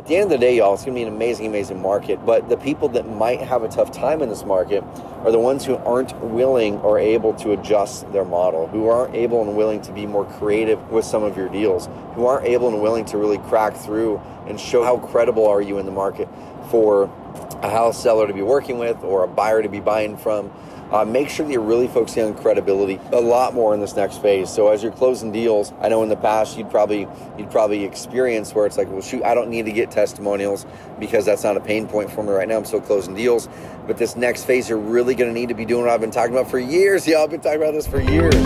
At the end of the day, y'all, it's going to be an amazing, amazing market. But the people that might have a tough time in this market are the ones who aren't willing or able to adjust their model, who aren't able and willing to be more creative with some of your deals, who aren't able and willing to really crack through and show how credible are you in the market for a house seller to be working with or a buyer to be buying from. Make sure that you're really focusing on credibility a lot more in this next phase. So as you're closing deals, I know in the past you'd probably experience where it's like, well, shoot, I don't need to get testimonials because that's not a pain point for me right now. I'm still closing deals. But this next phase, you're really going to need to be doing what I've been talking about for years. Y'all, I've been talking about this for years.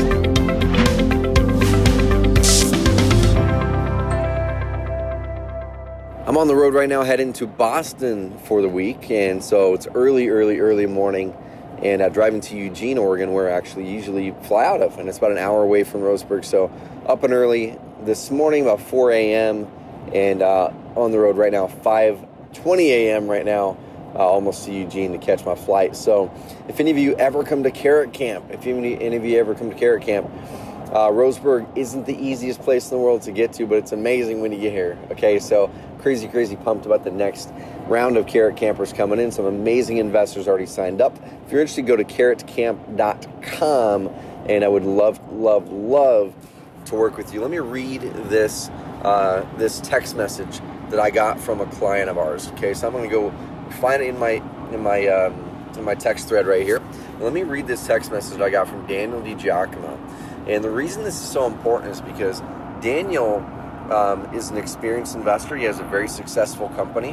I'm on the road right now heading to Boston for the week. And so it's early morning. And driving to Eugene, Oregon, where I actually usually fly out of. And it's about an hour away from Roseburg. So up and early this morning, about 4 a.m. And on the road right now, 5:20 a.m. right now, almost to Eugene to catch my flight. So if any of you ever come to Carrot Camp, Roseburg isn't the easiest place in the world to get to, but it's amazing when you get here. Okay, so crazy pumped about the next round of Carrot Campers coming in. Some amazing investors already signed up. If you're interested, go to carrotcamp.com, and I would love to work with you. Let me read this text message that I got from a client of ours. Okay, so I'm going to go find it in my text thread right here. Let me read this text message I got from Daniel DiGiacomo. And the reason this is so important is because Daniel is an experienced investor. He has a very successful company.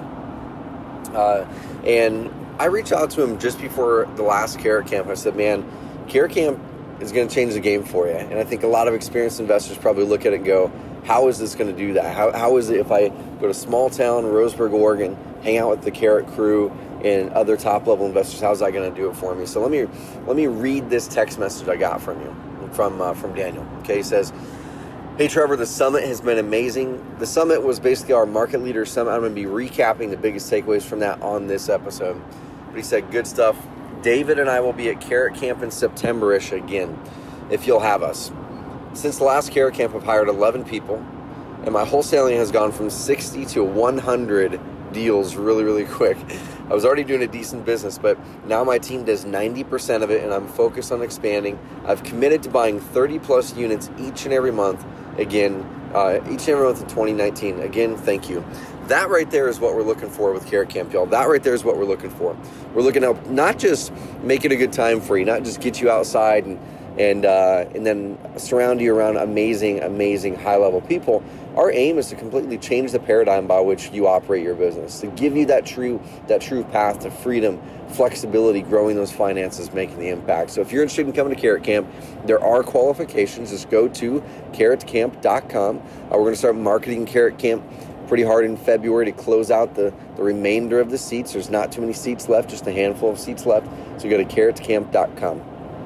And I reached out to him just before the last Carrot Camp. I said, man, Carrot Camp is going to change the game for you. And I think a lot of experienced investors probably look at it and go, how is this going to do that? How is it if I go to small town, Roseburg, Oregon, hang out with the Carrot crew and other top level investors? How's that going to do it for me? So let me read this text message I got from you, from Daniel. Okay, he says, hey Trevor, the summit has been amazing. The summit was basically our market leader summit. I'm going to be recapping the biggest takeaways from that on this episode. But he said, good stuff. David and I will be at Carrot Camp in September-ish again, if you'll have us. Since the last Carrot Camp, I've hired 11 people, and my wholesaling has gone from 60 to 100 deals really quick. I was already doing a decent business, but now my team does 90% of it, and I'm focused on expanding. I've committed to buying 30 plus units each and every month. Again, each and every month in 2019. Again, thank you. That right there is what we're looking for with Carrot Camp, y'all. That right there is what we're looking for. We're looking to not just make it a good time for you, not just get you outside and then surround you around amazing high-level people. Our aim is to completely change the paradigm by which you operate your business, to give you that true path to freedom, flexibility, growing those finances, making the impact. So if you're interested in coming to Carrot Camp, there are qualifications. Just go to carrotcamp.com. We're going to start marketing Carrot Camp pretty hard in February to close out the remainder of the seats. There's not too many seats left, just a handful of seats left. So go to carrotcamp.com.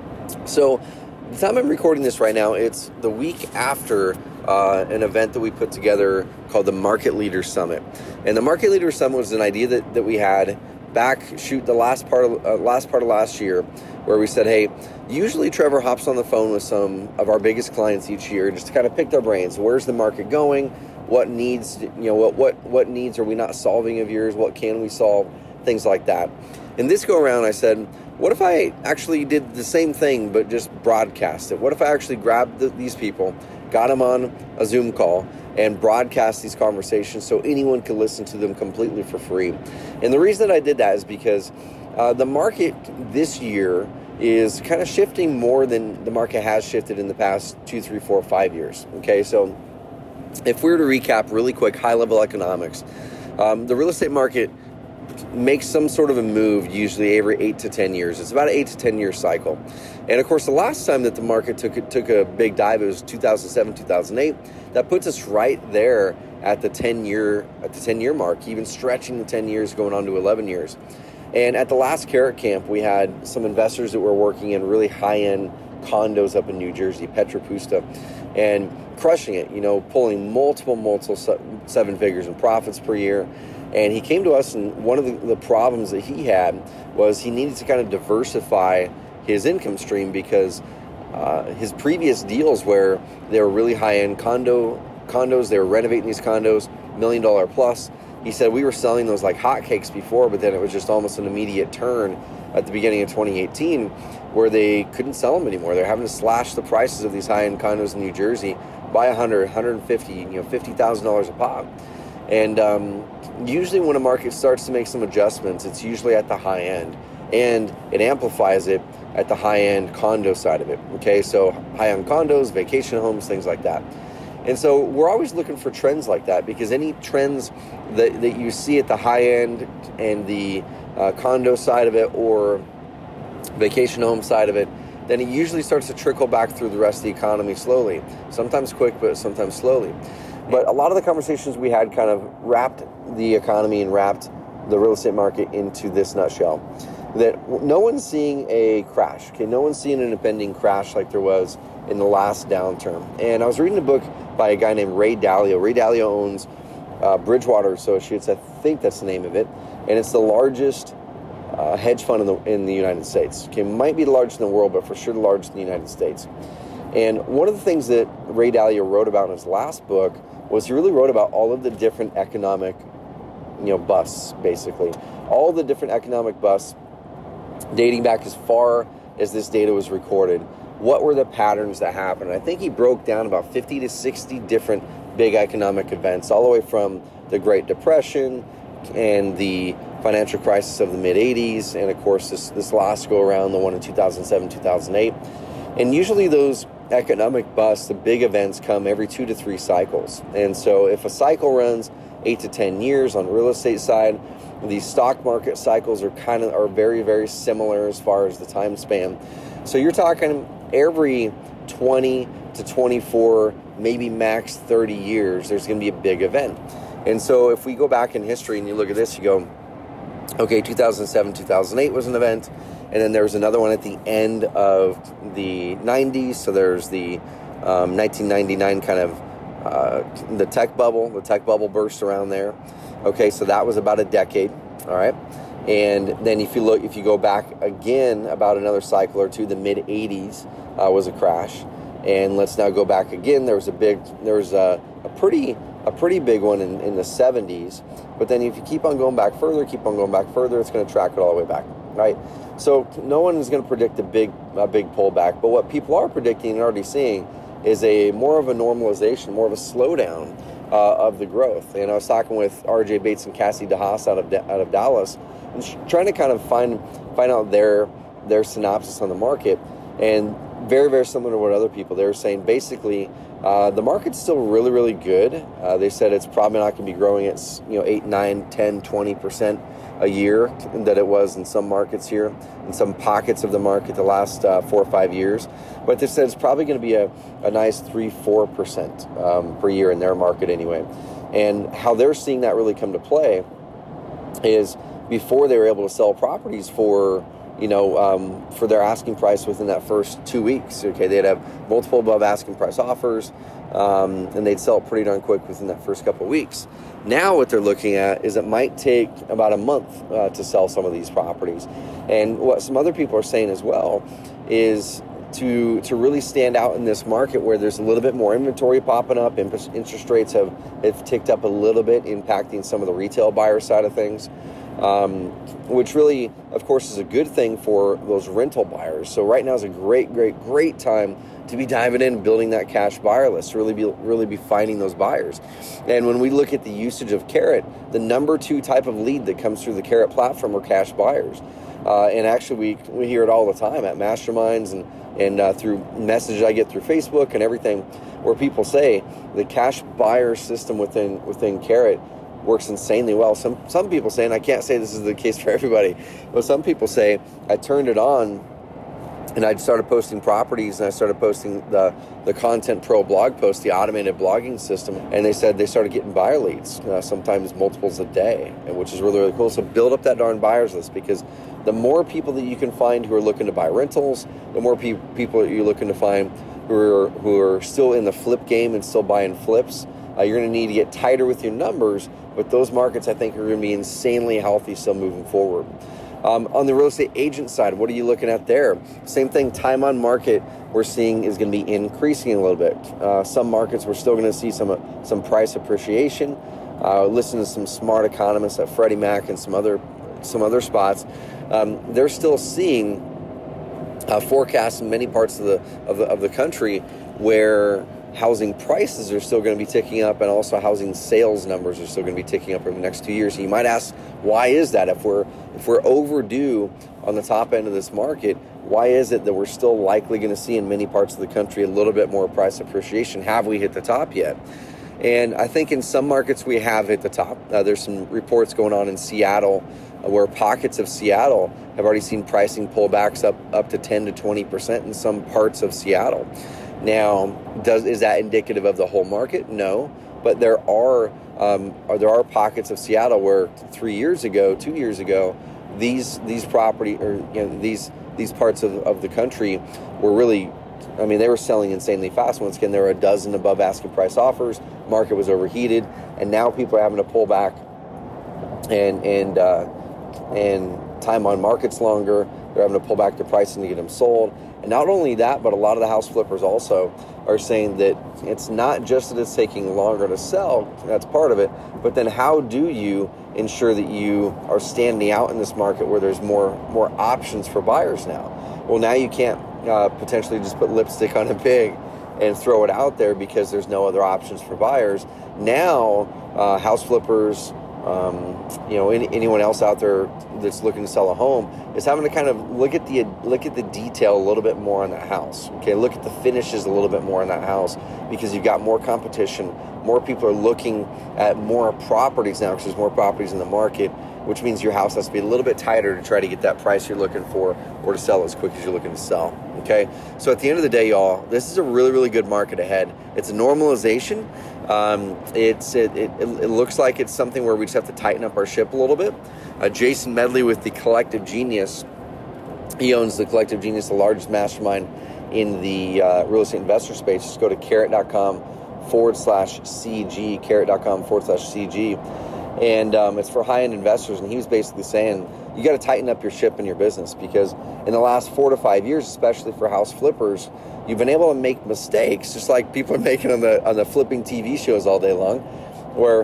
So the time I'm recording this right now, it's the week after an event that we put together called the Market Leaders Summit. And the Market Leaders Summit was an idea that we had back, the last part of last year, where we said, hey, usually Trevor hops on the phone with some of our biggest clients each year just to kind of pick their brains. Where's the market going? What needs, what needs are we not solving of yours? What can we solve? Things like that. And this go around, I said, what if I actually did the same thing, but just broadcast it? What if I actually grabbed these people, got them on a Zoom call, and broadcast these conversations so anyone could listen to them completely for free? And the reason that I did that is because the market this year is kind of shifting more than the market has shifted in the past 2, 3, 4, 5 years. Okay, so if we were to recap really quick, high-level economics, the real estate market makes some sort of a move usually every 8 to 10 years. It's about an 8 to 10 year cycle. And of course, the last time that the market took a big dive, it was 2007, 2008. That puts us right there at the 10 year mark, even stretching the 10 years going on to 11 years. And at the last Carrot Camp, we had some investors that were working in really high-end condos up in New Jersey, Petra Pusta, and crushing it, pulling multiple seven figures in profits per year. And he came to us, and one of the problems that he had was he needed to kind of diversify his income stream because his previous deals they were really high-end condos, they were renovating these condos, $1 million plus, he said we were selling those like hotcakes before, but then it was just almost an immediate turn at the beginning of 2018 where they couldn't sell them anymore. They're having to slash the prices of these high-end condos in New Jersey by 100, 150, $50,000 a pop. And usually when a market starts to make some adjustments, it's usually at the high end, and it amplifies it at the high-end condo side of it. Okay, so high-end condos, vacation homes, things like that. And so we're always looking for trends like that, because any trends that you see at the high end and the condo side of it or vacation home side of it, then it usually starts to trickle back through the rest of the economy slowly. Sometimes quick, but sometimes slowly. But a lot of the conversations we had kind of wrapped the economy and wrapped the real estate market into this nutshell, that no one's seeing a crash. Okay, no one's seeing an impending crash like there was in the last downturn. And I was reading a book by a guy named Ray Dalio. Ray Dalio owns Bridgewater Associates, I think that's the name of it, and it's the largest hedge fund in the United States. Okay, might be the largest in the world, but for sure the largest in the United States. And one of the things that Ray Dalio wrote about in his last book was he really wrote about all of the different economic, busts, basically. All the different economic busts dating back as far as this data was recorded. What were the patterns that happened? I think he broke down about 50 to 60 different big economic events, all the way from the Great Depression and the financial crisis of the mid-'80s, and of course this last go around, the one in 2007, 2008. And usually those economic busts, the big events, come every 2 to 3 cycles. And so if a cycle runs 8 to 10 years on the real estate side, these stock market cycles are very, very similar as far as the time span. So you're talking every 20 to 24, maybe max 30 years, there's going to be a big event. And so if we go back in history and you look at this, you go, okay, 2007, 2008 was an event. And then there was another one at the end of the 90s. So there's the 1999 kind of the tech bubble. The tech bubble burst around there. Okay, so that was about a decade. All right. And then if you go back again about another cycle or two, the mid 80s was a crash. And let's now go back again. There was a pretty big one in the 70s. But then if you keep on going back further, it's going to track it all the way back, right? So no one is going to predict a big pullback. But what people are predicting and already seeing is more of a normalization, more of a slowdown of the growth. And I was talking with RJ Bates and Cassie DeHaas out of Dallas, and trying to kind of find out their synopsis on the market. And very, very similar to what other people, they were saying basically the market's still really, really good. They said it's probably not going to be growing at 8, 9, 10, 20% a year that it was in some markets here, in some pockets of the market the last 4 or 5 years. But they said it's probably going to be a nice 3-4% per year in their market anyway. And how they're seeing that really come to play is before they were able to sell properties for their asking price within that first 2 weeks. Okay, they'd have multiple above asking price offers, and they'd sell it pretty darn quick within that first couple of weeks. Now what they're looking at is it might take about a month to sell some of these properties. And what some other people are saying as well is to really stand out in this market where there's a little bit more inventory popping up, and interest rates have ticked up a little bit, impacting some of the retail buyer side of things. Which really, of course, is a good thing for those rental buyers. So right now is a great time to be diving in and building that cash buyer list, to really be finding those buyers. And when we look at the usage of Carrot, the number 2 type of lead that comes through the Carrot platform are cash buyers. And actually, we hear it all the time at masterminds and through messages I get through Facebook and everything, where people say the cash buyer system within Carrot works insanely well. Some people say, and I can't say this is the case for everybody, but some people say, I turned it on and I started posting properties, and I started posting the Content Pro blog post, the automated blogging system, and they said they started getting buyer leads, sometimes multiples a day, which is really, really cool. So build up that darn buyers list, because the more people that you can find who are looking to buy rentals, the more people that you're looking to find who are still in the flip game and still buying flips. You're going to need to get tighter with your numbers, but those markets, I think, are going to be insanely healthy still moving forward. On the real estate agent side, what are you looking at there? Same thing, time on market we're seeing is going to be increasing a little bit. Some markets we're still going to see some price appreciation. listen to some smart economists at Freddie Mac and some other spots. They're still seeing forecasts in many parts of the country where housing prices are still going to be ticking up, and also housing sales numbers are still going to be ticking up over the next 2 years. And you might ask, why is that? If we're overdue on the top end of this market, why is it that we're still likely going to see in many parts of the country a little bit more price appreciation? Have we hit the top yet? And I think in some markets we have hit the top. There's some reports going on in Seattle where pockets of Seattle have already seen pricing pullbacks up to 10 to 20% in some parts of Seattle. Now, is that indicative of the whole market? No, but there are pockets of Seattle where 2 years ago, these property, or these parts of the country were really, they were selling insanely fast. Once again, there were a dozen above asking price offers. Market was overheated, and now people are having to pull back, and time on market's longer. They're having to pull back the pricing to get them sold. And not only that, but a lot of the house flippers also are saying that it's not just that it's taking longer to sell, that's part of it, but then how do you ensure that you are standing out in this market where there's more options for buyers now? Well, now you can't potentially just put lipstick on a pig and throw it out there because there's no other options for buyers. Now, house flippers, anyone else out there that's looking to sell a home is having to kind of look at the detail a little bit more on that house. Okay, look at the finishes a little bit more on that house, because you've got more competition. More people are looking at more properties now because there's more properties in the market, which means your house has to be a little bit tighter to try to get that price you're looking for, or to sell as quick as you're looking to sell. Okay, so at the end of the day, y'all, this is a really, really good market ahead. It's a normalization. It looks like it's something where we just have to tighten up our ship a little bit. Jason Medley with the Collective Genius, he owns the Collective Genius, the largest mastermind in the real estate investor space. Just go to carrot.com/CG, carrot.com/CG. And it's for high-end investors. And he was basically saying, you got to tighten up your ship in your business, because in the last 4 to 5 years, especially for house flippers, you've been able to make mistakes, just like people are making on the flipping TV shows all day long, where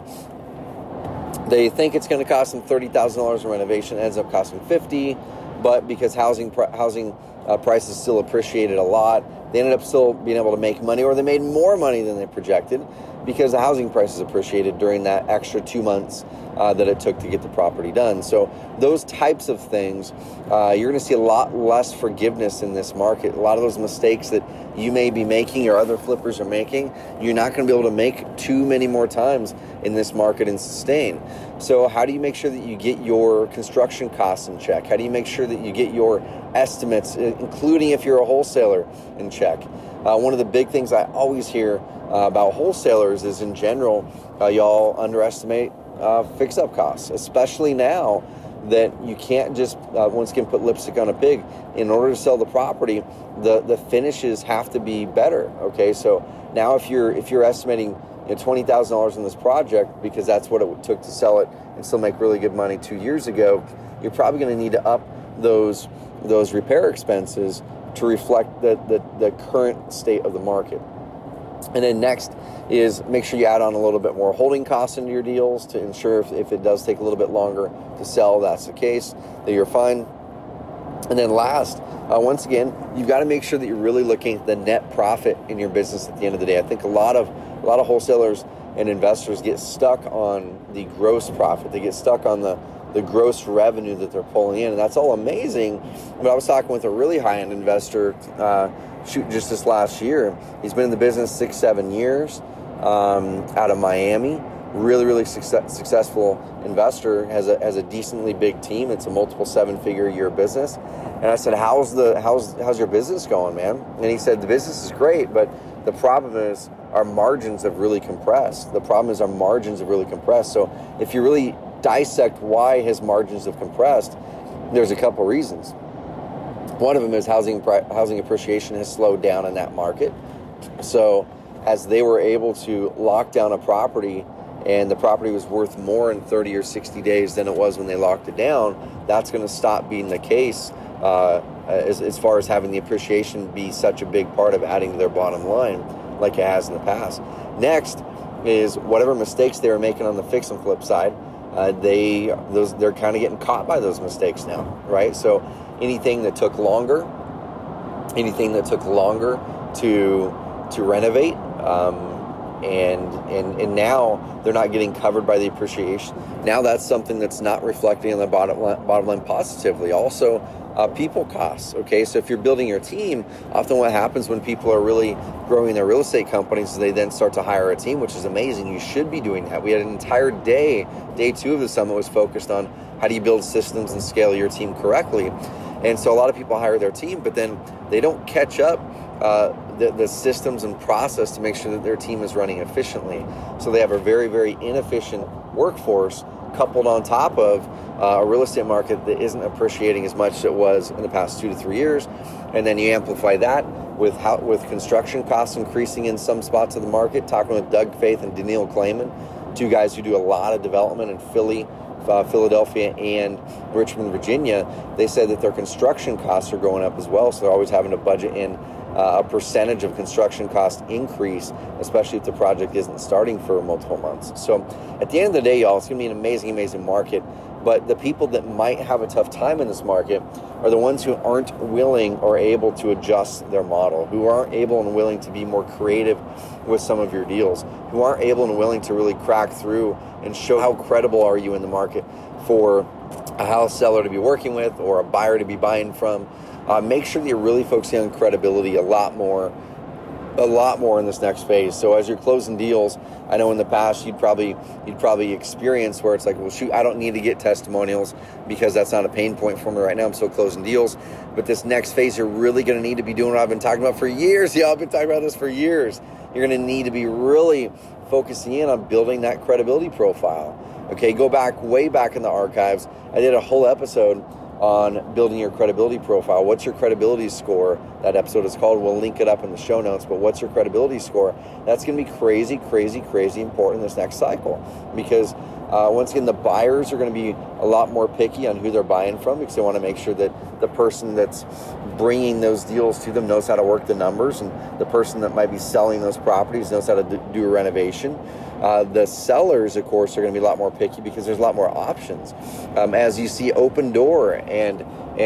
they think it's going to cost them $30,000 in renovation, it ends up costing $50,000, but because housing prices still appreciated a lot, they ended up still being able to make money, or they made more money than they projected, because the housing prices appreciated during that extra 2 months that it took to get the property done. So those types of things, you're going to see a lot less forgiveness in this market. A lot of those mistakes that you may be making or other flippers are making, you're not going to be able to make too many more times in this market and sustain. So how do you make sure that you get your construction costs in check? How do you make sure that you get your estimates, including if you're a wholesaler, in check? One of the big things I always hear about wholesalers is, in general, y'all underestimate fix-up costs, especially now that you can't just once again put lipstick on a pig. In order to sell the property, the finishes have to be better. Okay, so now if you're estimating $20,000 in this project, because that's what it took to sell it and still make really good money 2 years ago, you're probably going to need to up those repair expenses to reflect the current state of the market. And then next is make sure you add on a little bit more holding costs into your deals to ensure if it does take a little bit longer to sell, that's the case, that you're fine. And then last, once again, you've got to make sure that you're really looking at the net profit in your business at the end of the day. I think a lot of wholesalers and investors get stuck on the gross profit. They get stuck on the gross revenue that they're pulling in, and that's all amazing. But I was talking with a really high-end investor just this last year. He's been in the business 6-7 years, out of Miami. Really successful investor, has a decently big team. It's a multiple 7-figure a year business. And I said, how's your business going, man? And he said, the business is great, but the problem is our margins have really compressed. So if you really dissect why his margins have compressed, there's a couple reasons. One of them is housing appreciation has slowed down in that market. So as they were able to lock down a property, and the property was worth more in 30 or 60 days than it was when they locked it down, that's going to stop being the case as far as having the appreciation be such a big part of adding to their bottom line like it has in the past. Next is whatever mistakes they were making on the fix and flip side, they're kind of getting caught by those mistakes now, right? So anything that took longer to renovate, and now they're not getting covered by the appreciation. Now that's something that's not reflecting on the bottom line positively. Also, people costs. Okay, so if you're building your team, often what happens when people are really growing their real estate companies is they then start to hire a team, which is amazing. You should be doing that. We had an entire day 2 of the summit was focused on how do you build systems and scale your team correctly. And so a lot of people hire their team, but then they don't catch up the systems and process to make sure that their team is running efficiently. So they have a very, very inefficient workforce coupled on top of a real estate market that isn't appreciating as much as it was in the past 2 to 3 years. And then you amplify that with construction costs increasing in some spots of the market. Talking with Doug Faith and Daniil Klayman, 2 guys who do a lot of development in Philadelphia and Richmond, Virginia, they said that their construction costs are going up as well. So they're always having to budget in a percentage of construction cost increase, especially if the project isn't starting for multiple months. So at the end of the day, y'all, it's going to be an amazing, amazing market. But the people that might have a tough time in this market are the ones who aren't willing or able to adjust their model, who aren't able and willing to be more creative with some of your deals, who aren't able and willing to really crack through and show how credible are you in the market for a house seller to be working with or a buyer to be buying from. Make sure that you're really focusing on credibility a lot more in this next phase. So as you're closing deals, I know in the past you'd probably experience where it's like, well, shoot, I don't need to get testimonials because that's not a pain point for me right now. I'm still closing deals. But this next phase, you're really going to need to be doing what I've been talking about for years. Y'all, I've been talking about this for years. You're going to need to be really focusing in on building that credibility profile. Okay, go back, way back in the archives. I did a whole episode on building your credibility profile. What's your credibility score? That episode is called. We'll link it up in the show notes. But what's your credibility score? That's going to be crazy, crazy, crazy important in this next cycle, because once again, the buyers are going to be a lot more picky on who they're buying from, because they want to make sure that the person that's bringing those deals to them knows how to work the numbers, and the person that might be selling those properties knows how to do a renovation. The sellers, of course, are going to be a lot more picky because there's a lot more options. As you see Open Door and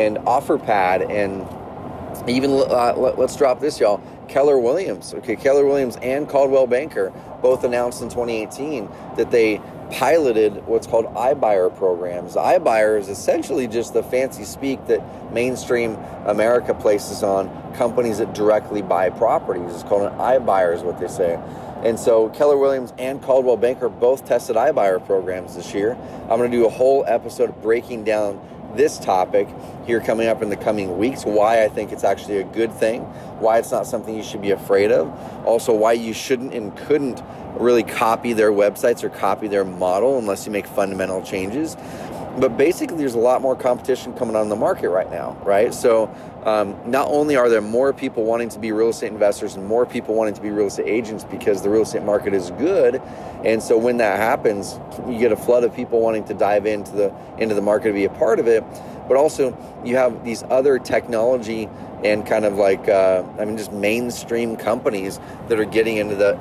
OfferPad, and even let's drop this, y'all, Keller Williams. Okay, Keller Williams and Coldwell Banker both announced in 2018 that they piloted what's called iBuyer programs. iBuyer is essentially just the fancy speak that mainstream America places on companies that directly buy properties. It's called an iBuyer is what they say. And so Keller Williams and Coldwell Banker both tested iBuyer programs this year. I'm going to do a whole episode breaking down this topic here coming up in the coming weeks, why I think it's actually a good thing, why it's not something you should be afraid of, also why you shouldn't and couldn't really copy their websites or copy their model unless you make fundamental changes. But basically, there's a lot more competition coming on the market right now, right? So not only are there more people wanting to be real estate investors and more people wanting to be real estate agents because the real estate market is good, and so when that happens, you get a flood of people wanting to dive into the market to be a part of it. But also, you have these other technology and kind of like just mainstream companies that are getting into the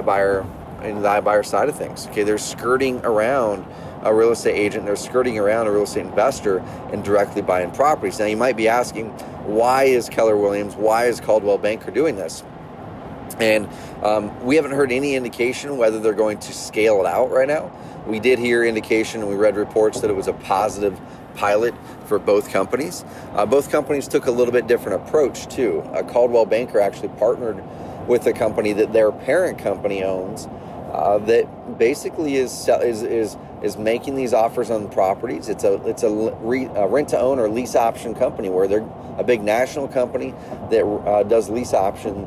iBuyer side of things. Okay, they're skirting around a real estate agent, they're skirting around a real estate investor and directly buying properties. Now you might be asking, why is Keller Williams, why is Coldwell Banker doing this? And we haven't heard any indication whether they're going to scale it out right now. We did hear indication and we read reports that it was a positive pilot for both companies. Both companies took a little bit different approach too. Coldwell Banker actually partnered with a company that their parent company owns, that basically is making these offers on properties. It's a rent to own or lease option company where they're a big national company that does lease options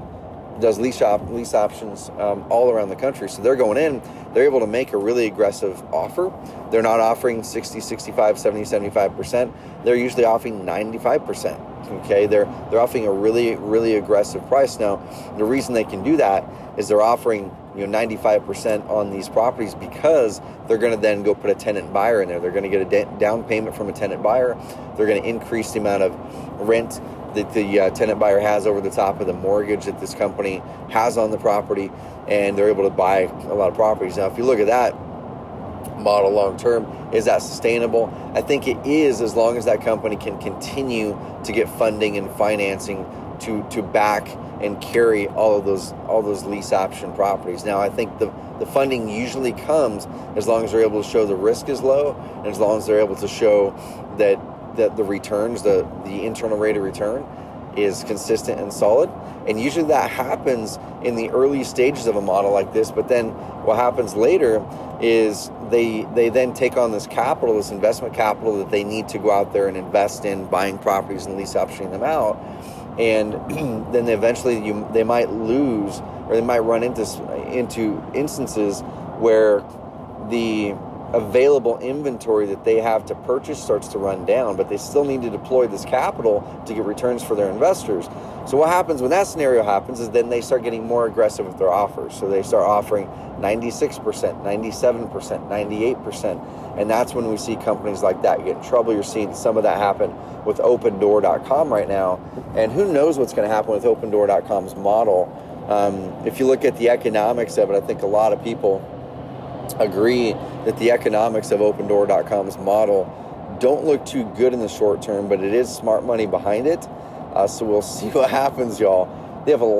all around the country. So they're going in, they're able to make a really aggressive offer. They're not offering 60, 65, 70, 75%. They're usually offering 95%. Okay, they're offering a really, really aggressive price. Now, the reason they can do that is they're offering 95% on these properties because they're going to then go put a tenant buyer in there. They're going to get a down payment from a tenant buyer. They're going to increase the amount of rent that the tenant buyer has over the top of the mortgage that this company has on the property, and they're able to buy a lot of properties. Now, if you look at that model long term, is that sustainable? I think it is, as long as that company can continue to get funding and financing to back and carry all those lease option properties. Now, I think the funding usually comes as long as they're able to show the risk is low, and as long as they're able to show that the returns, the internal rate of return is consistent and solid. And usually that happens in the early stages of a model like this, but then what happens later is they then take on this capital, this investment capital that they need to go out there and invest in buying properties and lease optioning them out. And then eventually they might lose, or they might run into instances where the available inventory that they have to purchase starts to run down, but they still need to deploy this capital to get returns for their investors. So what happens when that scenario happens is then they start getting more aggressive with their offers. So they start offering 96%, 97%, 98%. And that's when we see companies like that get in trouble. You're seeing some of that happen with OpenDoor.com right now. And who knows what's going to happen with OpenDoor.com's model. If you look at the economics of it, I think a lot of people agree that the economics of OpenDoor.com's model don't look too good in the short term, but it is smart money behind it. So we'll see what happens, y'all. They have a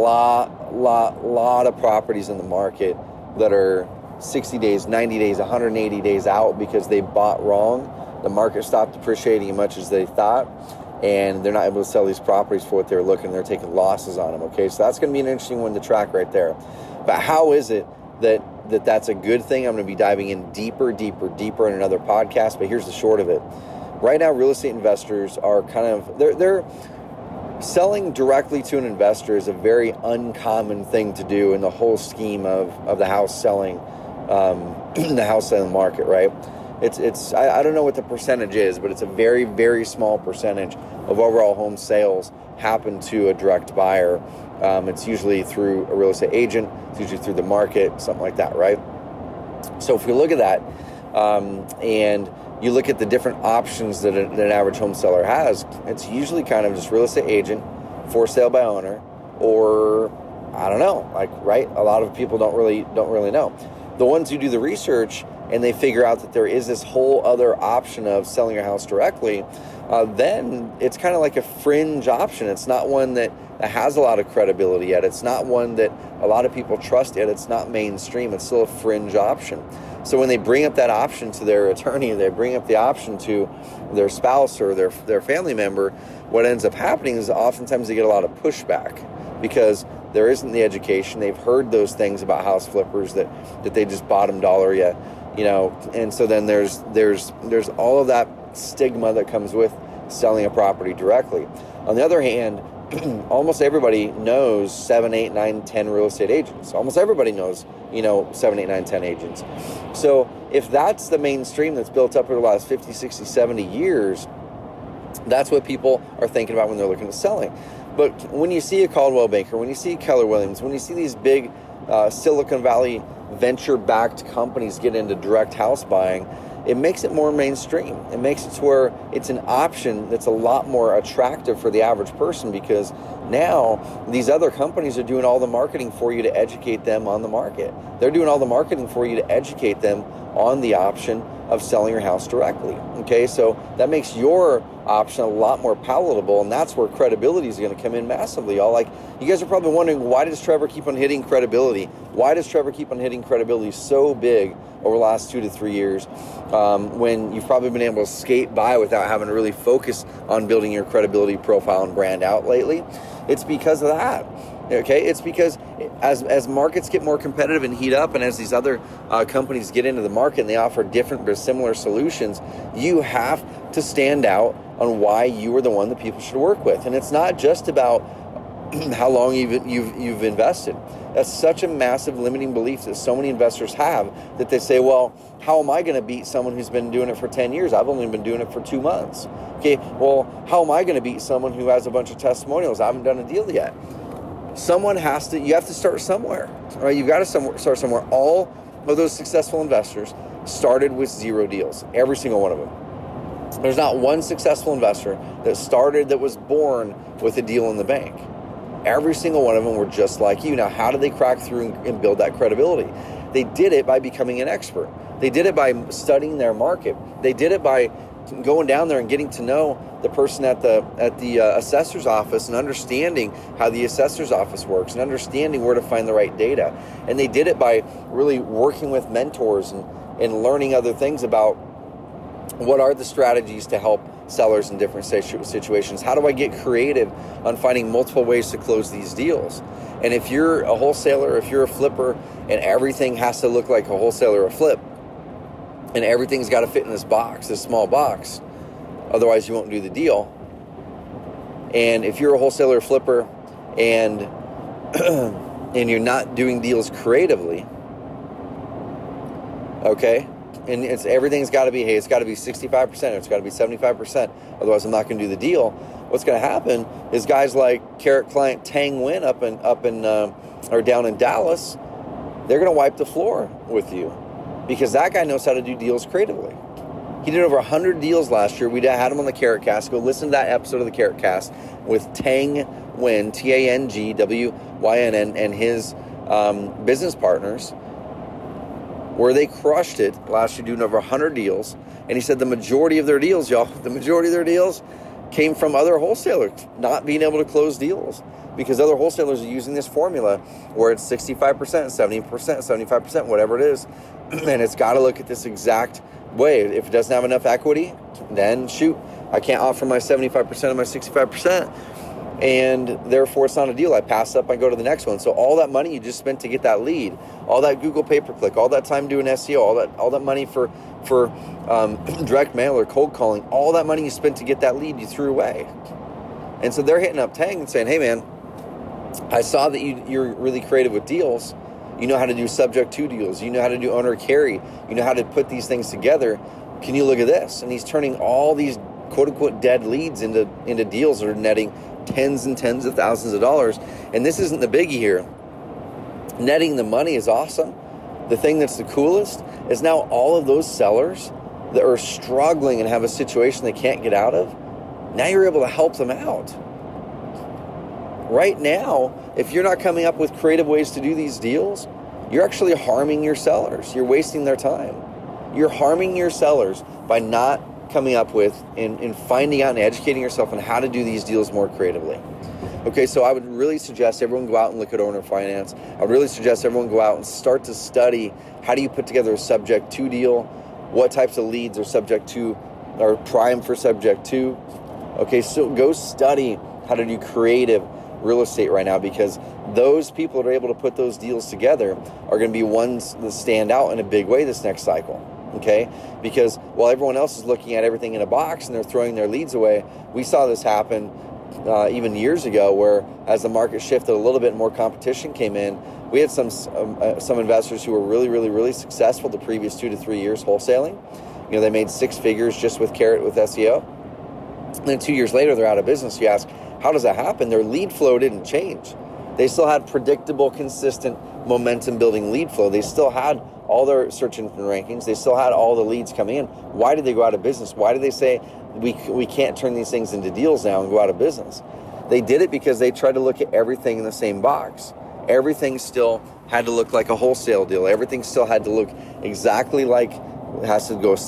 lot of properties in the market that are 60 days, 90 days, 180 days out because they bought wrong. The market stopped appreciating as much as they thought, and they're not able to sell these properties for what they're looking. They're taking losses on them, okay? So that's going to be an interesting one to track right there. But how is it that's a good thing? I'm going to be diving in deeper in another podcast, but here's the short of it. Right now, real estate investors are they're selling directly to an investor is a very uncommon thing to do in the whole scheme of the house selling, the house selling market, right? I don't know what the percentage is, but it's a very, very small percentage of overall home sales happen to a direct buyer. It's usually through a real estate agent. It's usually through the market, something like that, right? So if you look at that, and you look at the different options that an average home seller has, it's usually kind of just real estate agent, for sale by owner, or I don't know, right? A lot of people don't really know. The ones who do the research and they figure out that there is this whole other option of selling your house directly, then it's kind of like a fringe option. It's not one that has a lot of credibility yet. It's not one that a lot of people trust yet. It's not mainstream. It's still a fringe option. So when they bring up that option to their attorney, they bring up the option to their spouse or their family member, what ends up happening is oftentimes they get a lot of pushback because there isn't the education. They've heard those things about house flippers that they just bottom dollar you, and so then there's all of that stigma that comes with selling a property directly. On the other hand, almost everybody knows 7, 8, 9, 10 real estate agents. Almost everybody knows, 7, 8, 9, 10 agents. So if that's the mainstream that's built up over the last 50, 60, 70 years, that's what people are thinking about when they're looking at selling. But when you see a Coldwell Banker, when you see Keller Williams, when you see these big Silicon Valley venture-backed companies get into direct house buying, it makes it more mainstream. It makes it to where it's an option that's a lot more attractive for the average person because now these other companies are doing all the marketing for you to educate them on the market. They're doing all the marketing for you to educate them on the option of selling your house directly. Okay, so that makes your option a lot more palatable, and that's where credibility is going to come in massively. Y'all, you guys are probably wondering, why does Trevor keep on hitting credibility? Why does Trevor keep on hitting credibility so big over the last 2 to 3 years when you've probably been able to skate by without having to really focus on building your credibility profile and brand out lately? It's because of that. Okay, it's because as markets get more competitive and heat up, and as these other companies get into the market and they offer different but similar solutions, you have to stand out on why you are the one that people should work with. And it's not just about how long you've invested. That's such a massive limiting belief that so many investors have that they say, well, how am I going to beat someone who's been doing it for 10 years? I've only been doing it for 2 months. Okay, well, how am I going to beat someone who has a bunch of testimonials? I haven't done a deal yet. You have to start somewhere, right? You've got to start somewhere. All of those successful investors started with 0 deals, every single one of them. There's not one successful investor that was born with a deal in the bank. Every single one of them were just like you. Now, how did they crack through and build that credibility? They did it by becoming an expert. They did it by studying their market. They did it by going down there and getting to know the person at the assessor's office and understanding how the assessor's office works and understanding where to find the right data. And they did it by really working with mentors and learning other things about what are the strategies to help sellers in different situations. How do I get creative on finding multiple ways to close these deals? And if you're a wholesaler, if you're a flipper, and everything has to look like a wholesaler or a flip, and everything's got to fit in this box, this small box, otherwise you won't do the deal. And if you're a wholesaler or flipper and and you're not doing deals creatively, okay, and everything's got to be, hey, it's got to be 65%, or it's got to be 75%, otherwise I'm not going to do the deal. What's going to happen is guys like Carrot Client Tang Nguyen or down in Dallas, they're going to wipe the floor with you because that guy knows how to do deals creatively. He did over 100 deals last year. We had him on the Carrot Cast. Go listen to that episode of the Carrot Cast with Tang Nguyen, Tangwynn, and his business partners, where they crushed it last year doing over 100 deals. And he said the majority of their deals, came from other wholesalers not being able to close deals because other wholesalers are using this formula where it's 65%, 70%, 75%, whatever it is. And it's got to look at this exact way. If it doesn't have enough equity, then shoot, I can't offer my 75% of my 65%. And therefore it's not a deal. I pass up, I go to the next one. So all that money you just spent to get that lead, all that Google pay-per-click, all that time doing SEO, all that money for direct mail or cold calling, all that money you spent to get that lead you threw away. And so they're hitting up Tang and saying, hey man, I saw that you're really creative with deals. You know how to do subject to deals. You know how to do owner carry. You know how to put these things together. Can you look at this? And he's turning all these quote unquote dead leads into deals that are netting tens and tens of thousands of dollars. And this isn't the biggie here. Netting the money is awesome. The thing that's the coolest is now all of those sellers that are struggling and have a situation they can't get out of, now you're able to help them out. Right now, if you're not coming up with creative ways to do these deals, you're actually harming your sellers. You're wasting their time. You're harming your sellers by not coming up with and finding out and educating yourself on how to do these deals more creatively. Okay, so I would really suggest everyone go out and look at owner finance. I would really suggest everyone go out and start to study how do you put together a subject to deal, what types of leads are subject to, or prime for subject to. Okay, so go study how to do creative real estate right now, because those people that are able to put those deals together are going to be ones that stand out in a big way this next cycle. Okay, because while everyone else is looking at everything in a box and they're throwing their leads away, we saw this happen even years ago, where as the market shifted a little bit, more competition came in. We had some investors who were really, really, really successful the previous 2 to 3 years wholesaling. You know, they made 6 figures just with Carrot with SEO. And then 2 years later, they're out of business. You ask, how does that happen? Their lead flow didn't change. They still had predictable, consistent momentum building lead flow. They still had all their search engine rankings. They still had all the leads coming in. Why did they go out of business? Why did they say we can't turn these things into deals now and go out of business? They did it because they tried to look at everything in the same box. Everything still had to look like a wholesale deal. Everything still had to look exactly like it has to go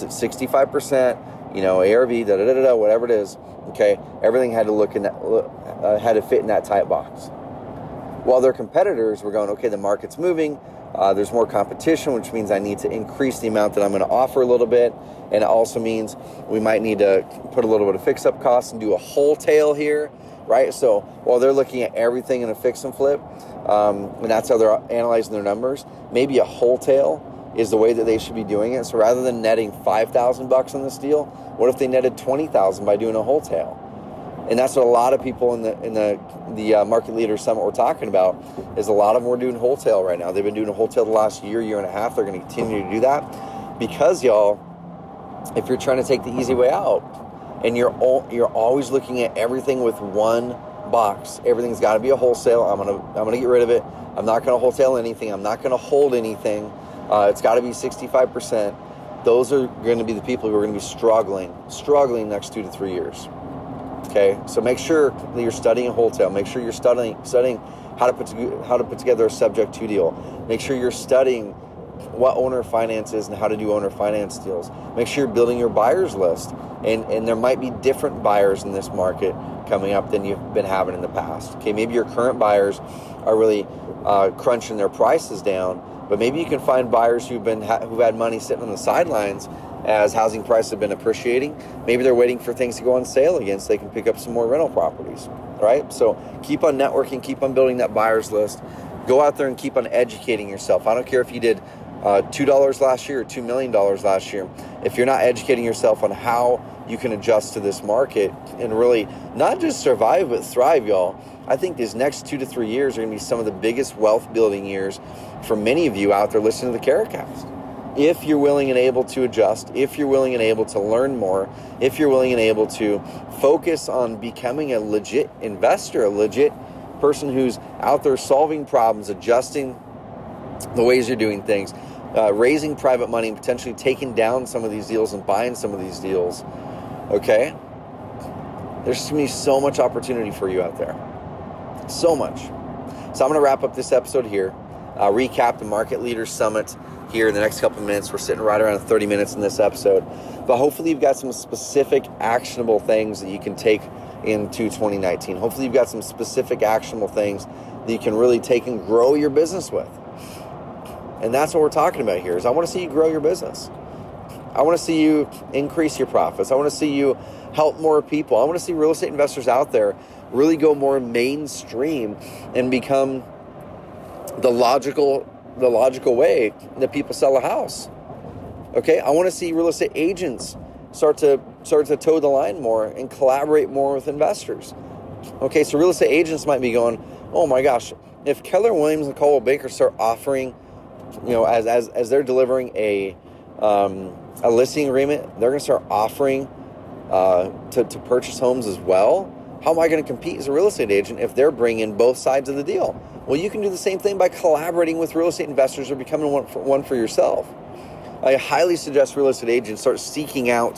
65%, ARV, whatever it is. Okay, everything had to look in that, had to fit in that tight box. While their competitors were going, okay, the market's moving, there's more competition, which means I need to increase the amount that I'm going to offer a little bit. And it also means we might need to put a little bit of fix-up costs and do a wholesale here, right? So while they're looking at everything in a fix and flip, and that's how they're analyzing their numbers, maybe a wholesale is the way that they should be doing it. So rather than netting $5,000 on this deal, what if they netted $20,000 by doing a wholesale? And that's what a lot of people in the Market Leaders Summit we're talking about, is a lot of them are doing wholesale right now. They've been doing a wholesale the last year and a half. They're going to continue to do that because, y'all, if you're trying to take the easy way out and you're always looking at everything with one box, everything's got to be a wholesale. I'm gonna get rid of it. I'm not going to wholesale anything. I'm not going to hold anything. It's got to be 65%. those are going to be the people who are going to be struggling next 2 to 3 years. Okay, so make sure that you're studying wholesale. Make sure you're studying how to put together a subject to deal. Make sure you're studying what owner finance is and how to do owner finance deals. Make sure you're building your buyers list, and there might be different buyers in this market coming up than you've been having in the past. Okay, maybe your current buyers are really crunching their prices down, but maybe you can find buyers who've had money sitting on the sidelines as housing prices have been appreciating. Maybe they're waiting for things to go on sale again so they can pick up some more rental properties, right? So keep on networking, keep on building that buyers list. Go out there and keep on educating yourself. I don't care if you did $2 last year or $2 million last year. If you're not educating yourself on how you can adjust to this market and really not just survive but thrive, y'all, I think these next 2 to 3 years are going to be some of the biggest wealth building years for many of you out there listening to the Caracast. If you're willing and able to adjust, if you're willing and able to learn more, if you're willing and able to focus on becoming a legit investor, a legit person who's out there solving problems, adjusting the ways you're doing things, raising private money and potentially taking down some of these deals and buying some of these deals, okay? There's going to be so much opportunity for you out there. So much. So I'm going to wrap up this episode here. Recap the Market Leaders Summit here in the next couple of minutes. We're sitting right around 30 minutes in this episode. But hopefully you've got some specific actionable things that you can take into 2019. Hopefully you've got some specific actionable things that you can really take and grow your business with. And that's what we're talking about here is I want to see you grow your business. I want to see you increase your profits. I want to see you help more people. I want to see real estate investors out there really go more mainstream and become the logical way that people sell a house. Okay, I want to see real estate agents start to toe the line more and collaborate more with investors. Okay, so real estate agents might be going, oh my gosh, if Keller Williams and Coldwell Banker start offering, as they're delivering a listing agreement, they're going to start offering to purchase homes as well. How am I going to compete as a real estate agent if they're bringing both sides of the deal? Well, you can do the same thing by collaborating with real estate investors or becoming one for yourself. I highly suggest real estate agents start seeking out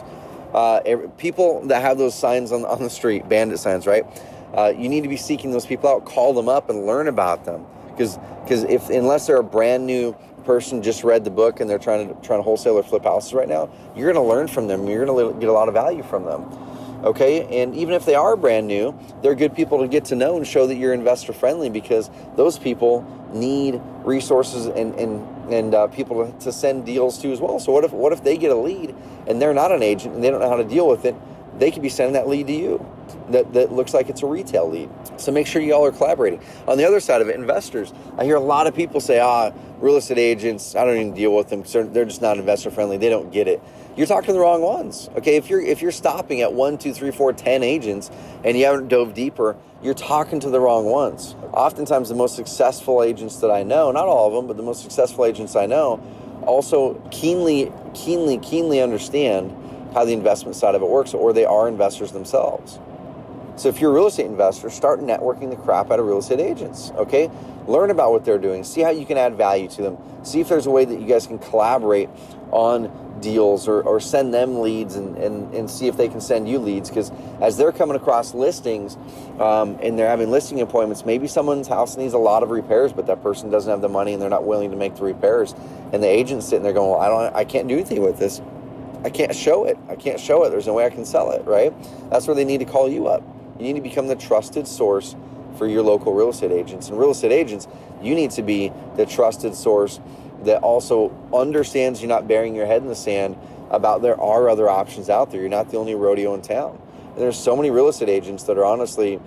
people that have those signs on the street, bandit signs, right? You need to be seeking those people out, call them up and learn about them. Because unless they're a brand new person, just read the book and they're trying to wholesale or flip houses right now, you're going to learn from them. You're going to get a lot of value from them. Okay, and even if they are brand new, they're good people to get to know and show that you're investor friendly, because those people need resources and people to send deals to as well. So what if they get a lead and they're not an agent and they don't know how to deal with it? They could be sending that lead to you that looks like it's a retail lead. So make sure you all are collaborating. On the other side of it, investors, I hear a lot of people say, real estate agents, I don't even deal with them. They're just not investor friendly. They don't get it. You're talking to the wrong ones. Okay, if you're stopping at 1, 2, 3, 4, 10 agents and you haven't dove deeper, you're talking to the wrong ones. Oftentimes the most successful agents that I know, not all of them, but the most successful agents I know, also keenly understand how the investment side of it works, or they are investors themselves. So if you're a real estate investor, start networking the crap out of real estate agents, okay? Learn about what they're doing. See how you can add value to them. See if there's a way that you guys can collaborate on deals or send them leads and see if they can send you leads, because as they're coming across listings and they're having listing appointments, maybe someone's house needs a lot of repairs, but that person doesn't have the money and they're not willing to make the repairs, and the agent's sitting there going, well, I can't do anything with this. I can't show it. There's no way I can sell it, right? That's where they need to call you up. You need to become the trusted source for your local real estate agents. And real estate agents, you need to be the trusted source that also understands you're not burying your head in the sand about there are other options out there. You're not the only rodeo in town. And there's so many real estate agents that are honestly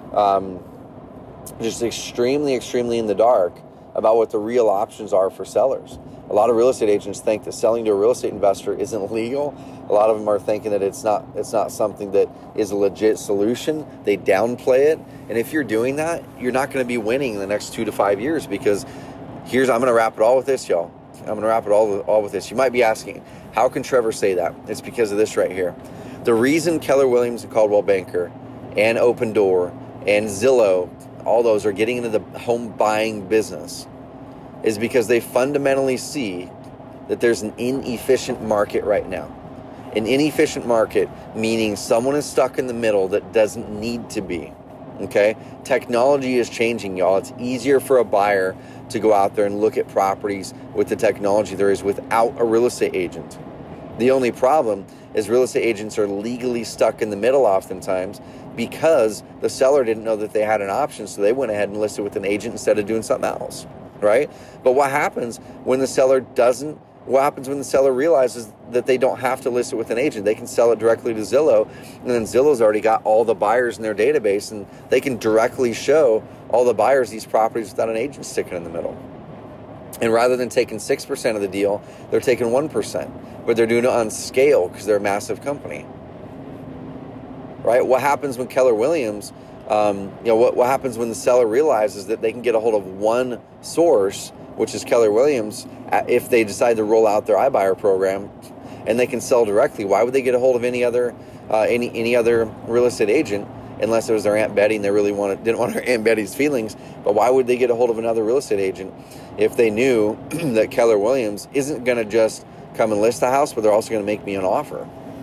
just extremely in the dark about what the real options are for sellers. A lot of real estate agents think that selling to a real estate investor isn't legal. A lot of them are thinking that it's not something that is a legit solution. They downplay it. And if you're doing that, you're not going to be winning in the next 2 to 5 years, because I'm going to wrap it all with this, y'all. I'm going to wrap it all with this. You might be asking, how can Trevor say that? It's because of this right here. The reason Keller Williams and Coldwell Banker and Open Door and Zillow, all those are getting into the home buying business, is because they fundamentally see that there's an inefficient market right now. An inefficient market, meaning someone is stuck in the middle that doesn't need to be. Okay? Technology is changing, y'all. It's easier for a buyer to go out there and look at properties with the technology there is without a real estate agent. The only problem is real estate agents are legally stuck in the middle oftentimes because the seller didn't know that they had an option, so they went ahead and listed with an agent instead of doing something else, right? But what happens when the seller realizes that they don't have to list it with an agent? They can sell it directly to Zillow, and then Zillow's already got all the buyers in their database, and they can directly show all the buyers these properties without an agent sticking in the middle. And rather than taking 6% of the deal, they're taking 1%, but they're doing it on scale because they're a massive company, right? What happens when Keller Williams, what happens when the seller realizes that they can get a hold of one source, which is Keller Williams, if they decide to roll out their iBuyer program, and they can sell directly? Why would they get a hold of any other real estate agent unless it was their Aunt Betty and they really didn't want her Aunt Betty's feelings? But why would they get a hold of another real estate agent if they knew that Keller Williams isn't going to just come and list the house, but they're also going to make me an offer?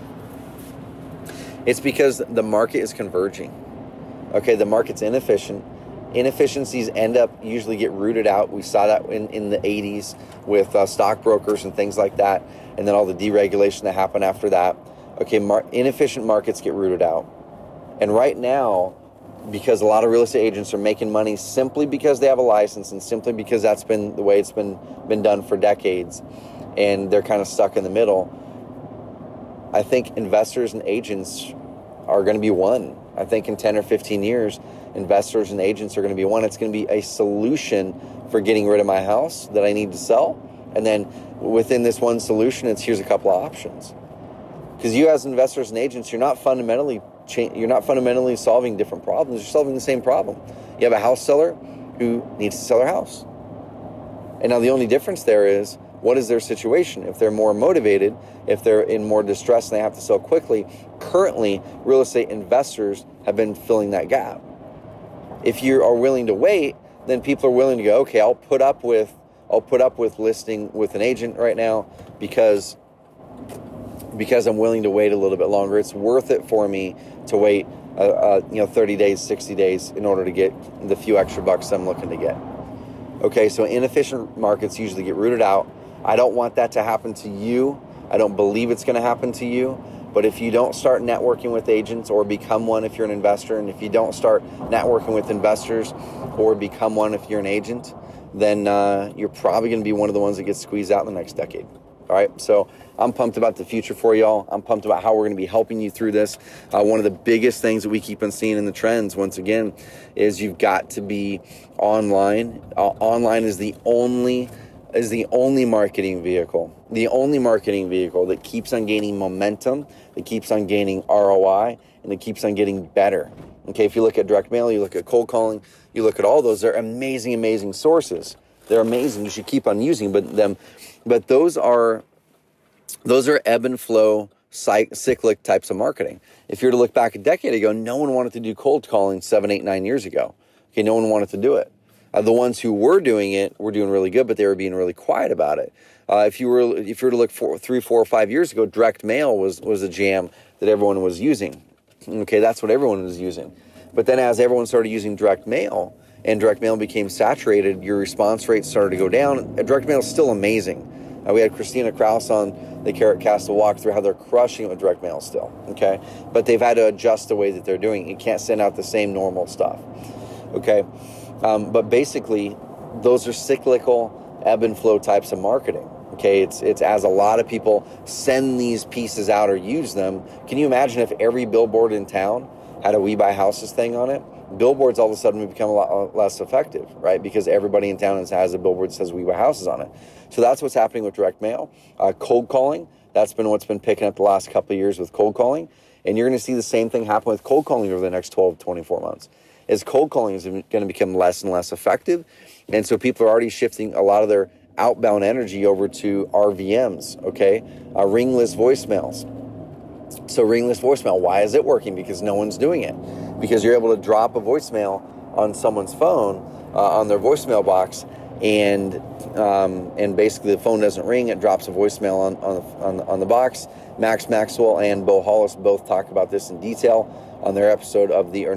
It's because the market is converging. Okay, the market's inefficient. Inefficiencies usually get rooted out. We saw that in the 80s with stockbrokers and things like that, and then all the deregulation that happened after that. Okay, inefficient markets get rooted out. And right now, because a lot of real estate agents are making money simply because they have a license and simply because that's been the way it's been done for decades, and they're kind of stuck in the middle, I think investors and agents are going to be one. I think in 10 or 15 years, investors and agents are going to be one. It's going to be a solution for getting rid of my house that I need to sell. And then within this one solution, here's a couple of options. Because you as investors and agents, you're not fundamentally solving different problems. You're solving the same problem. You have a house seller who needs to sell their house. And now the only difference there is, what is their situation? If they're more motivated, if they're in more distress and they have to sell quickly, currently real estate investors have been filling that gap. If you are willing to wait, then people are willing to go, okay, I'll put up with listing with an agent right now because I'm willing to wait a little bit longer. It's worth it for me to wait 30 days, 60 days in order to get the few extra bucks I'm looking to get. Okay, so inefficient markets usually get rooted out. I don't want that to happen to you. I don't believe it's going to happen to you. But if you don't start networking with agents or become one if you're an investor, and if you don't start networking with investors or become one if you're an agent, then you're probably going to be one of the ones that gets squeezed out in the next decade. All right, so I'm pumped about the future for y'all. I'm pumped about how we're going to be helping you through this. One of the biggest things that we keep on seeing in the trends, once again, is you've got to be online. Online is the only marketing vehicle. The only marketing vehicle that keeps on gaining momentum, that keeps on gaining ROI, and that keeps on getting better. Okay, if you look at direct mail, you look at cold calling, you look at all those, they're amazing, amazing sources. They're amazing. You should keep on using them. But those are ebb and flow, cyclic types of marketing. If you were to look back a decade ago, no one wanted to do cold calling 7, 8, 9 years ago. Okay, no one wanted to do it. The ones who were doing it were doing really good, but they were being really quiet about it. If you were to look 3, 4, or 5 years ago, direct mail was a jam that everyone was using. Okay, that's what everyone was using. But then as everyone started using direct mail and direct mail became saturated, your response rate started to go down. Direct mail is still amazing. We had Christina Kraus on the Carrot Cast to walk through how they're crushing it with direct mail still. Okay, but they've had to adjust the way that they're doing it. You can't send out the same normal stuff. Okay. But basically, those are cyclical ebb and flow types of marketing. Okay, it's as a lot of people send these pieces out or use them. Can you imagine if every billboard in town had a We Buy Houses thing on it? Billboards all of a sudden would become a lot less effective, right? Because everybody in town has a billboard that says We Buy Houses on it. So that's what's happening with direct mail. Cold calling, that's been what's been picking up the last couple of years with cold calling. And you're going to see the same thing happen with cold calling over the next 12 to 24 months. As cold calling is going to become less and less effective. And so people are already shifting a lot of their outbound energy over to RVMs, okay? Ringless voicemails. So ringless voicemail, why is it working? Because no one's doing it. Because you're able to drop a voicemail on someone's phone, on their voicemail box, and basically the phone doesn't ring. It drops a voicemail on the box. Max Maxwell and Bo Hollis both talk about this in detail on their episode of their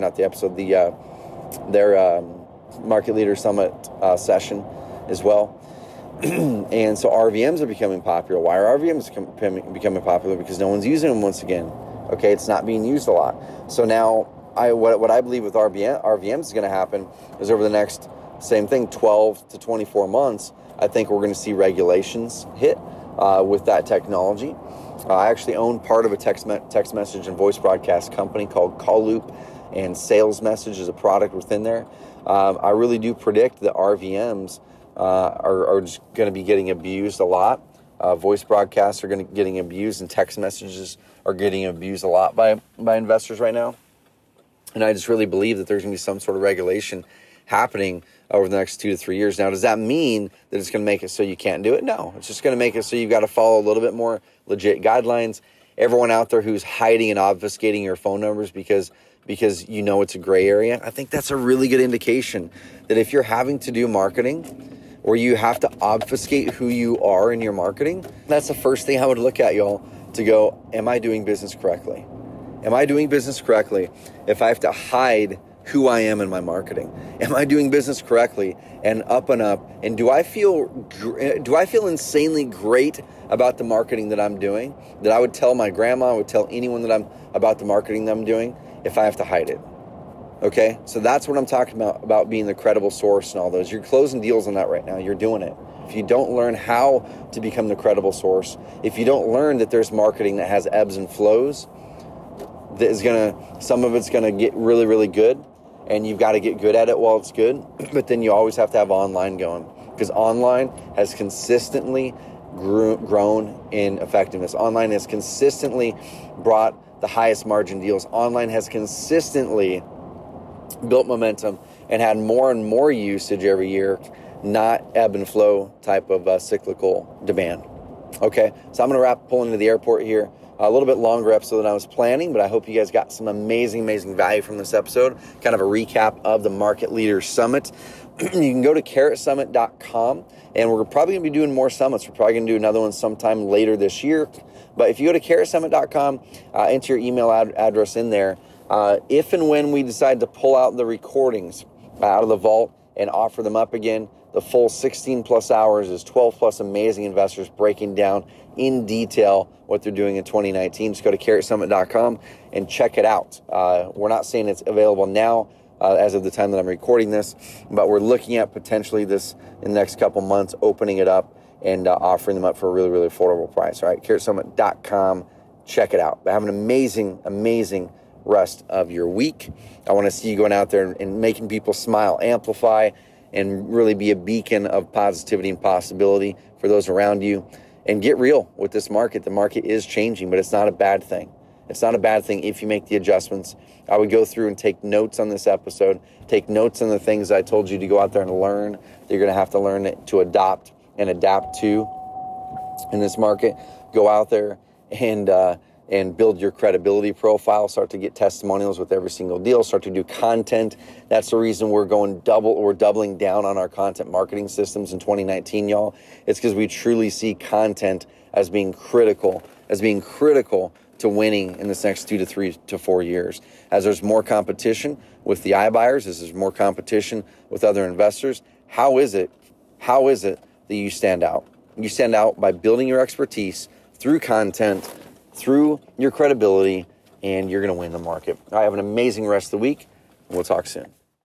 Market Leader Summit session as well. And so RVMs are becoming popular. Why are RVMs becoming popular? Because no one's using them once again. Okay, it's not being used a lot. So now, what I believe with RVMs is going to happen is over the next, same thing, 12 to 24 months, I think we're going to see regulations hit with that technology. I actually own part of a text message and voice broadcast company called Call Loop, and Sales Message is a product within there. I really do predict that RVMs are just going to be getting abused a lot. Voice broadcasts are getting abused, and text messages are getting abused a lot by investors right now. And I just really believe that there's going to be some sort of regulation happening over the next 2 to 3 years. Now, does that mean that it's going to make it so you can't do it? No, it's just going to make it so you've got to follow a little bit more legit guidelines. Everyone out there who's hiding and obfuscating your phone numbers because you know it's a gray area, I think that's a really good indication that if you're having to do marketing where you have to obfuscate who you are in your marketing, that's the first thing I would look at, y'all, to go, am I doing business correctly? Am I doing business correctly if I have to hide who I am in my marketing? Am I doing business correctly and up? And do I feel insanely great about the marketing that I'm doing, that I would tell my grandma, I would tell anyone that I'm about the marketing that I'm doing if I have to hide it? Okay, so that's what I'm talking about being the credible source and all those. You're closing deals on that right now. You're doing it. If you don't learn how to become the credible source, if you don't learn that there's marketing that has ebbs and flows, some of it's gonna get really, really good, and you've got to get good at it while it's good. But then you always have to have online going, because online has consistently grown in effectiveness. Online has consistently brought the highest margin deals. Online has consistently built momentum and had more and more usage every year, not ebb and flow type of cyclical demand. Okay, so I'm going to pull into the airport here. A little bit longer episode than I was planning, but I hope you guys got some amazing value from this episode. Kind of a recap of the Market Leaders Summit. You can go to carrotsummit.com, and we're probably going to be doing more summits. We're probably going to do another one sometime later this year. But if you go to carrotsummit.com, enter your email address in there. If and when we decide to pull out the recordings out of the vault and offer them up again, the full 16 plus hours is 12 plus amazing investors breaking down in detail what they're doing in 2019. Just go to carrotsummit.com and check it out. We're not saying it's available now as of the time that I'm recording this, but we're looking at potentially this in the next couple months, opening it up and offering them up for a really, really affordable price. All right, carrotsummit.com. Check it out. But have an amazing rest of your week. I want to see you going out there and making people smile, amplify, and really be a beacon of positivity and possibility for those around you. And get real with this market. The market is changing, but it's not a bad thing. It's not a bad thing if you make the adjustments. I would go through and take notes on this episode, take notes on the things I told you to go out there and learn. That you're going to have to learn to adopt and adapt to in this market. Go out there and build your credibility profile, start to get testimonials with every single deal, start to do content. That's the reason we're doubling down on our content marketing systems in 2019, y'all. It's because we truly see content as being critical to winning in this next 2 to 3 to 4 years. As there's more competition with the iBuyers, as there's more competition with other investors, how is it that you stand out? You stand out by building your expertise through content, through your credibility, and you're going to win the market. I have an amazing rest of the week, and we'll talk soon.